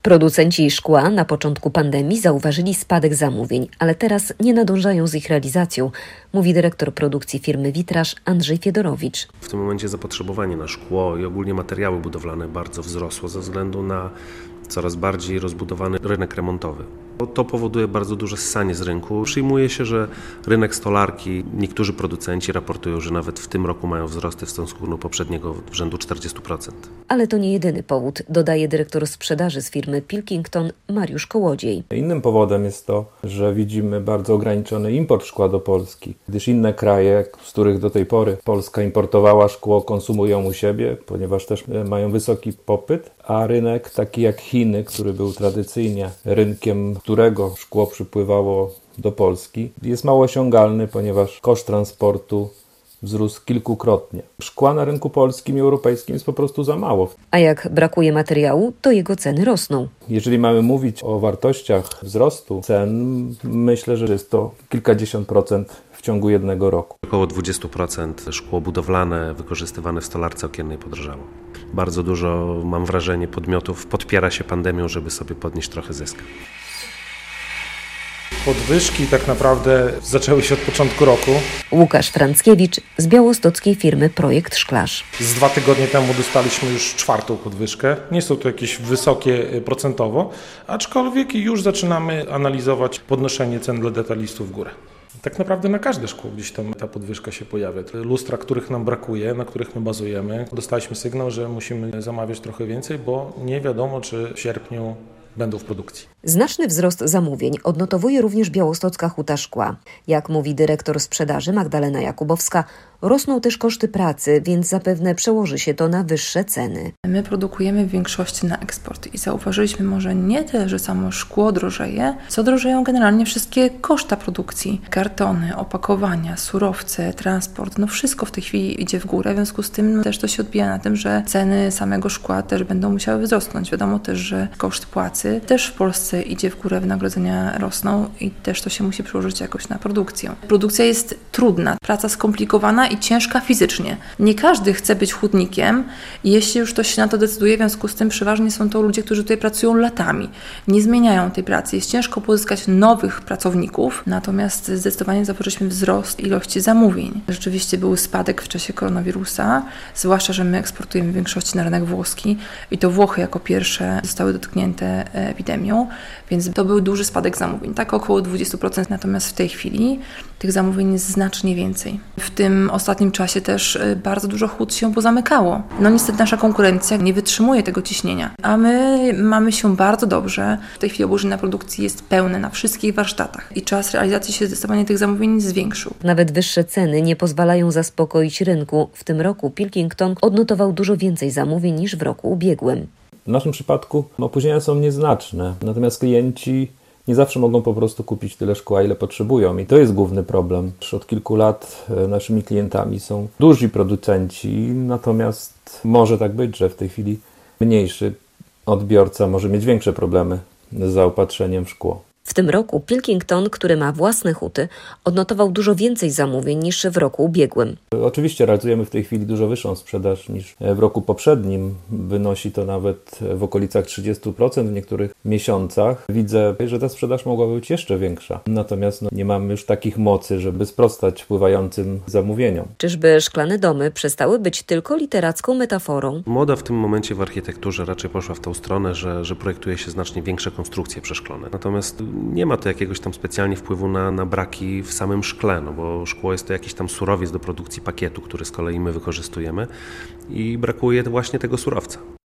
Producenci szkła na początku pandemii zauważyli spadek zamówień, ale teraz nie nadążają z ich realizacją, mówi dyrektor produkcji firmy Witraż Andrzej Fiedorowicz. W tym momencie zapotrzebowanie na szkło i ogólnie materiały budowlane bardzo wzrosło ze względu na coraz bardziej rozbudowany rynek remontowy. To powoduje bardzo duże ssanie z rynku. Przyjmuje się, że rynek stolarki, niektórzy producenci raportują, że nawet w tym roku mają wzrosty w stosunku do poprzedniego w rzędu 40%. Ale to nie jedyny powód, dodaje dyrektor sprzedaży z firmy Pilkington Mariusz Kołodziej. Innym powodem jest to, że widzimy bardzo ograniczony import szkła do Polski, gdyż inne kraje, z których do tej pory Polska importowała szkło, konsumują u siebie, ponieważ też mają wysoki popyt, a rynek taki jak Chiny, który był tradycyjnie rynkiem, którego szkło przypływało do Polski, jest mało osiągalny, ponieważ koszt transportu wzrósł kilkukrotnie. Szkła na rynku polskim i europejskim jest po prostu za mało. A jak brakuje materiału, to jego ceny rosną. Jeżeli mamy mówić o wartościach wzrostu cen, myślę, że jest to kilkadziesiąt procent w ciągu jednego roku. Około 20% szkło budowlane wykorzystywane w stolarce okiennej podrożało. Bardzo dużo, mam wrażenie, podmiotów podpiera się pandemią, żeby sobie podnieść trochę zysk. Podwyżki tak naprawdę zaczęły się od początku roku. Łukasz Franckiewicz z białostockiej firmy Projekt Szklarz. Z 2 tygodnie temu dostaliśmy już 4. podwyżkę. Nie są to jakieś wysokie procentowo, aczkolwiek już zaczynamy analizować podnoszenie cen dla detalistów w górę. Tak naprawdę na każde szkło gdzieś tam ta podwyżka się pojawia. Te lustra, których nam brakuje, na których my bazujemy, dostaliśmy sygnał, że musimy zamawiać trochę więcej, bo nie wiadomo, czy w sierpniu będą w produkcji. Znaczny wzrost zamówień odnotowuje również białostocka huta szkła. Jak mówi dyrektor sprzedaży Magdalena Jakubowska, rosną też koszty pracy, więc zapewne przełoży się to na wyższe ceny. My produkujemy w większości na eksport i zauważyliśmy może nie tyle, że samo szkło drożeje, co drożeją generalnie wszystkie koszta produkcji. Kartony, opakowania, surowce, transport, wszystko w tej chwili idzie w górę, w związku z tym też to się odbija na tym, że ceny samego szkła też będą musiały wzrosnąć. Wiadomo też, że koszt płacy też w Polsce idzie w górę, wynagrodzenia rosną i też to się musi przełożyć jakoś na produkcję. Produkcja jest trudna, praca skomplikowana i ciężka fizycznie. Nie każdy chce być hutnikiem i jeśli już ktoś się na to decyduje, w związku z tym przeważnie są to ludzie, którzy tutaj pracują latami. Nie zmieniają tej pracy. Jest ciężko pozyskać nowych pracowników, natomiast zdecydowanie zauważyliśmy wzrost ilości zamówień. Rzeczywiście był spadek w czasie koronawirusa, zwłaszcza, że my eksportujemy w większości na rynek włoski i to Włochy jako pierwsze zostały dotknięte epidemią, więc to był duży spadek zamówień, tak około 20%, natomiast w tej chwili tych zamówień jest znacznie więcej. W tym ostatnim czasie też bardzo dużo hut się pozamykało. Niestety nasza konkurencja nie wytrzymuje tego ciśnienia, a my mamy się bardzo dobrze. W tej chwili obłożenie na produkcji jest pełne na wszystkich warsztatach i czas realizacji się zdecydowanie tych zamówień zwiększył. Nawet wyższe ceny nie pozwalają zaspokoić rynku. W tym roku Pilkington odnotował dużo więcej zamówień niż w roku ubiegłym. W naszym przypadku opóźnienia są nieznaczne, natomiast klienci nie zawsze mogą po prostu kupić tyle szkła, ile potrzebują i to jest główny problem. Już od kilku lat naszymi klientami są duzi producenci, natomiast może tak być, że w tej chwili mniejszy odbiorca może mieć większe problemy z zaopatrzeniem w szkło. W tym roku Pilkington, który ma własne huty, odnotował dużo więcej zamówień niż w roku ubiegłym. Oczywiście realizujemy w tej chwili dużo wyższą sprzedaż niż w roku poprzednim. Wynosi to nawet w okolicach 30% w niektórych miesiącach. Widzę, że ta sprzedaż mogłaby być jeszcze większa. Natomiast nie mamy już takich mocy, żeby sprostać wpływającym zamówieniom. Czyżby szklane domy przestały być tylko literacką metaforą? Moda w tym momencie w architekturze raczej poszła w tą stronę, że projektuje się znacznie większe konstrukcje przeszklone. Natomiast nie ma to jakiegoś tam specjalnie wpływu na braki w samym szkle, bo szkło jest to jakiś tam surowiec do produkcji pakietu, który z kolei my wykorzystujemy i brakuje właśnie tego surowca.